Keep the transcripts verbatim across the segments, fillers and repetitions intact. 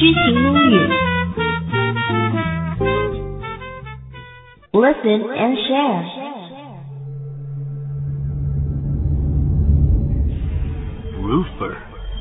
知行英语 Listen and share. Roofer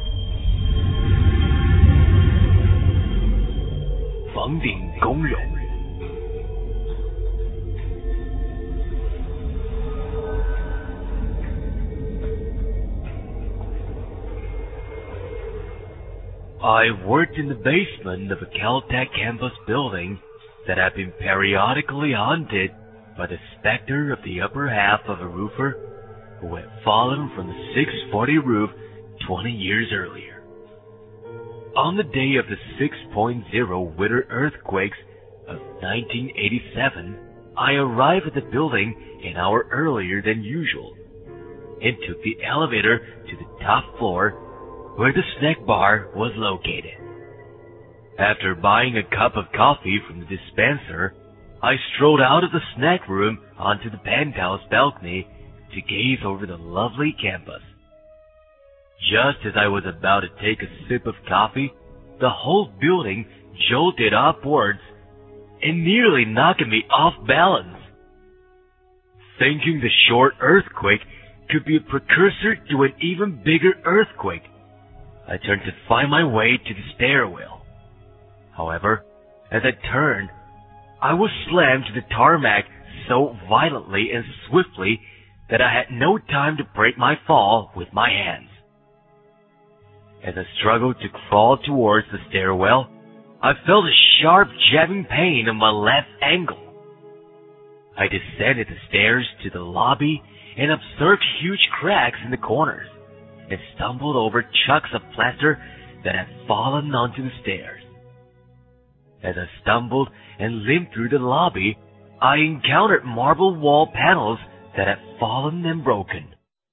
房顶工人。I worked in the basement of a Caltech campus building that had been periodically haunted by the specter of the upper half of a roofer who had fallen from the six forty roof twenty years earlier. On the day of the six point oh winter earthquakes of nineteen eighty-seven, I arrived at the building an hour earlier than usual and took the elevator to the top floor where the snack bar was located. After buying a cup of coffee from the dispenser, I strolled out of the snack room onto the penthouse balcony to gaze over the lovely campus. Just as I was about to take a sip of coffee, the whole building jolted upwards and nearly knocked me off balance. Thinking the short earthquake could be a precursor to an even bigger earthquake, I turned to find my way to the stairwell. However, as I turned, I was slammed to the tarmac so violently and swiftly that I had no time to break my fall with my hands. As I struggled to crawl towards the stairwell, I felt a sharp jabbing pain in my left ankle. I descended the stairs to the lobby and observed huge cracks in the corners, and stumbled over chunks of plaster that had fallen onto the stairs. As I stumbled and limped through the lobby, I encountered marble wall panels that had fallen and broken.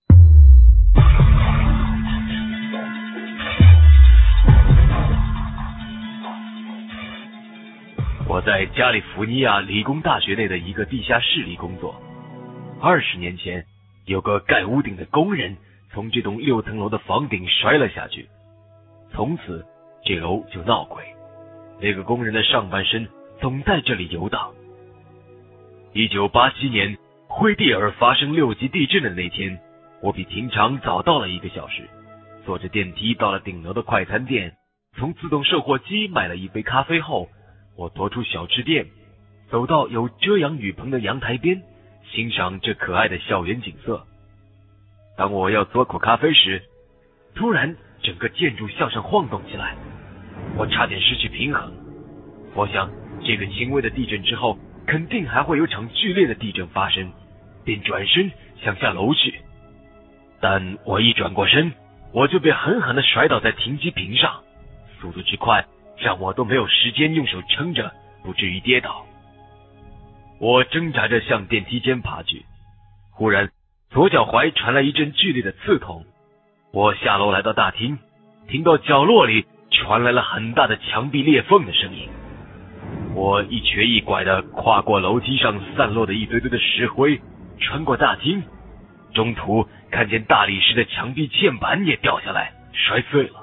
我在加利福尼亚理工大学内的一个地下室里工作。二十年前，有个盖屋顶的工人从这栋六层楼的房顶摔了下去，从此这楼就闹鬼。那个工人的上半身总在这里游荡。一九八七年惠蒂尔发生六级地震的那天，我比平常早到了一个小时，坐着电梯到了顶楼的快餐店，从自动售货机买了一杯咖啡后，我踱出小吃店，走到有遮阳雨棚的阳台边，欣赏这可爱的校园景色。当我要嘬口咖啡时，突然整个建筑向上晃动起来，我差点失去平衡。我想这个轻微的地震之后肯定还会有场剧烈的地震发生，便转身想下楼去。但我一转过身，我就被狠狠地甩倒在停机坪上，速度之快让我都没有时间用手撑着，不至于跌倒。我挣扎着向电梯间爬去，忽然左脚踝传来一阵剧烈的刺痛。我下楼来到大厅，听到角落里传来了很大的墙壁裂缝的声音。我一瘸一拐地跨过楼梯上散落的一堆堆的石灰，穿过大厅，中途看见大理石的墙壁键盘也掉下来，摔碎了。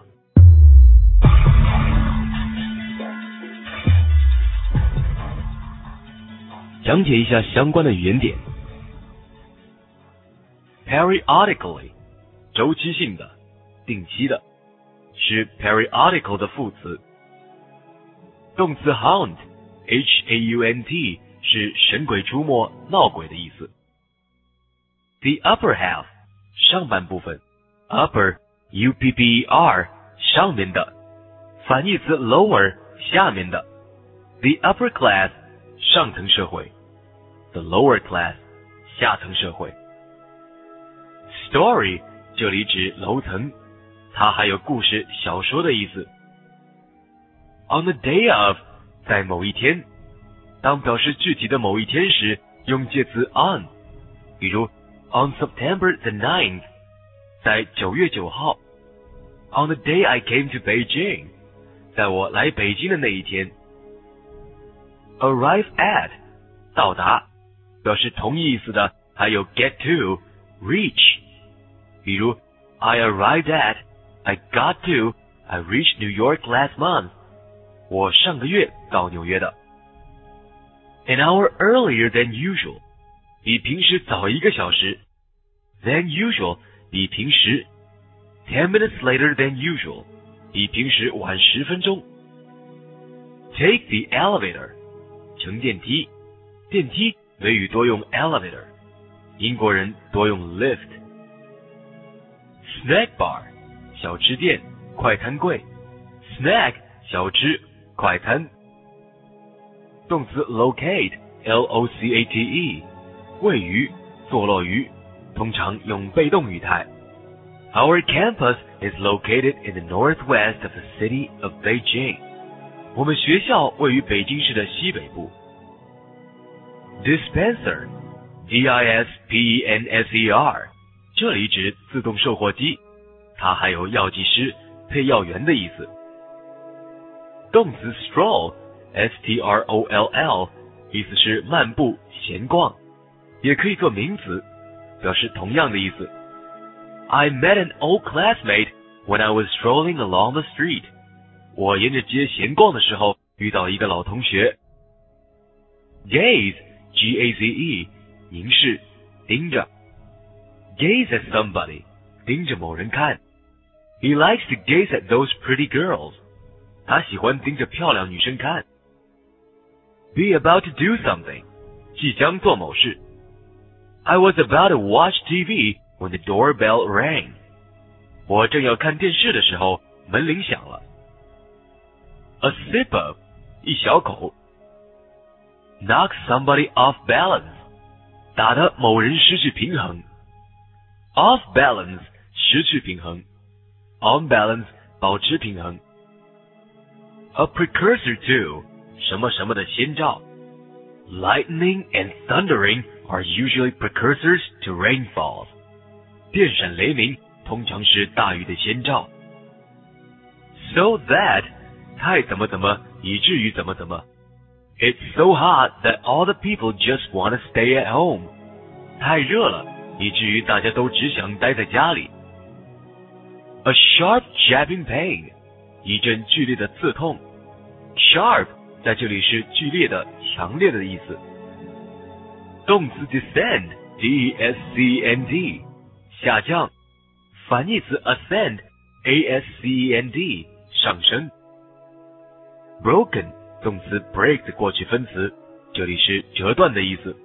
讲解一下相关的语言点。Periodically 周期性的，定期的，是 periodical 的副词。动词 haunt H A U N T 是神鬼出没、闹鬼的意思。The upper half 上半部分 upper U P P E R 上面的，反义词 lower 下面的。The upper class 上层社会， The lower class 下层社会。Story 这里指楼层，它还有故事、小说的意思。On the day of 在某一天，当表示具体的某一天时，用介词 on， 比如 on September the ninth 在九月九号。On the day I came to Beijing 在我来北京的那一天。Arrive at 到达，表示同义意思的还有 get to reach， 比如 I arrived at I got to I reached New York last month 我上个月到纽约的。An hour earlier than usual， 比平时早一个小时。Than usual， 比平时。Ten minutes later than usual， 比平时晚十分钟。Take the elevator， 乘电梯。电梯美语多用 elevator， 英国人多用 lift。Snack bar， 小吃店，快餐柜。Snack， 小吃，快餐。动词 locate L O C A T E 位于，坐落于，通常用被动语态。Our campus is located in the northwest of the city of Beijing. 我们学校位于北京市的西北部。Dispenser D I S P E N S E R 这里指自动售货机，它还有药剂师、配药员的意思。动词 stroll S T R O L L 意思是漫步、闲逛，也可以做名词，表示同样的意思。I met an old classmate when I was strolling along the street. 我沿着街闲逛的时候遇到一个老同学。Gaze G A Z E 凝视，盯着。Gaze at somebody 盯着某人看。He likes to gaze at those pretty girls. 他喜欢盯着漂亮女生看。Be about to do something 即将做某事。I was about to watch T V when the doorbell rang. 我正要看电视的时候，门铃响了。A sip of 一小口。Knock somebody off balance 打得某人失去平衡。Off balance 失去平衡。On balance 保持平衡。A precursor to 什么什么的先兆。Lightning and thundering are usually precursors to rainfalls. 电闪雷鸣通常是大雨的先兆。So that 太怎么怎么以至于怎么怎么。It's so hot that all the people just want to stay at home. 太热了，以至于大家都只想待在家里。A sharp jabbing pain 一阵剧烈的刺痛。Sharp 在这里是剧烈的、强烈的意思。动词 descend D E S C E N D 下降。反义词 ascend A S C E N D 上升。Broken 动词 break 的过去分词，这里是折断的意思。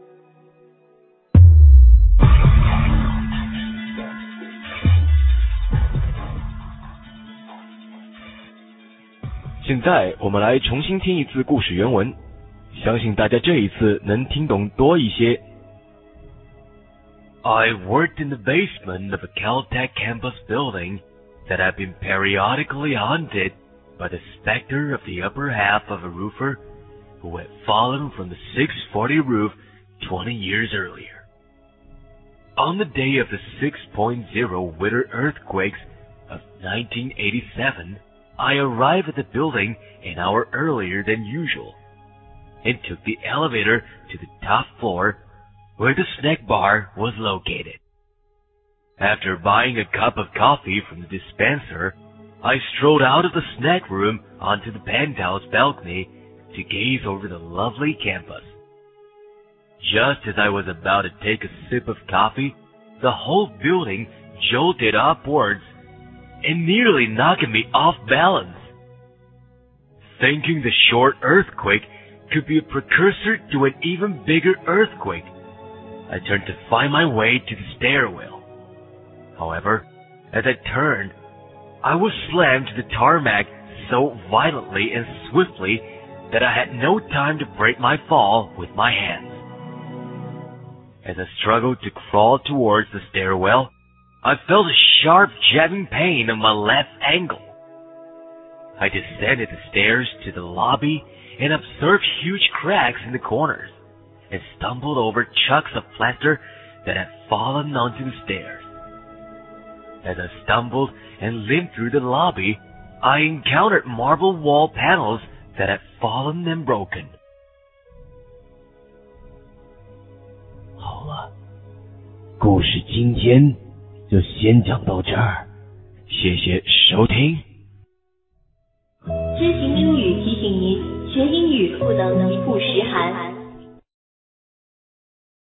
现在我们来重新听一次故事原文，相信大家这一次能听懂多一些。I worked in the basement of a Caltech campus building that had been periodically haunted by the specter of the upper half of a roofer who had fallen from the six forty roof twenty years earlier. On the day of the six point oh winter earthquakes of nineteen eighty-seven, I arrived at the building an hour earlier than usual and took the elevator to the top floor where the snack bar was located. After buying a cup of coffee from the dispenser, I strolled out of the snack room onto the penthouse balcony to gaze over the lovely campus. Just as I was about to take a sip of coffee, the whole building jolted upwards and nearly knocked me off balance. Thinking the short earthquake could be a precursor to an even bigger earthquake, I turned to find my way to the stairwell. However, as I turned, I was slammed to the tarmac so violently and swiftly that I had no time to break my fall with my hands. As I struggled to crawl towards the stairwell, I felt a sharp jabbing pain on my left ankle. I descended the stairs to the lobby and observed huge cracks in the corners and stumbled over chunks of plaster that had fallen onto the stairs. As I stumbled and limped through the lobby, I encountered marble wall panels that had fallen and broken. 好了，故事今天就先讲到这儿，谢谢收听。 知行英语提醒您，学英语不能一曝十寒。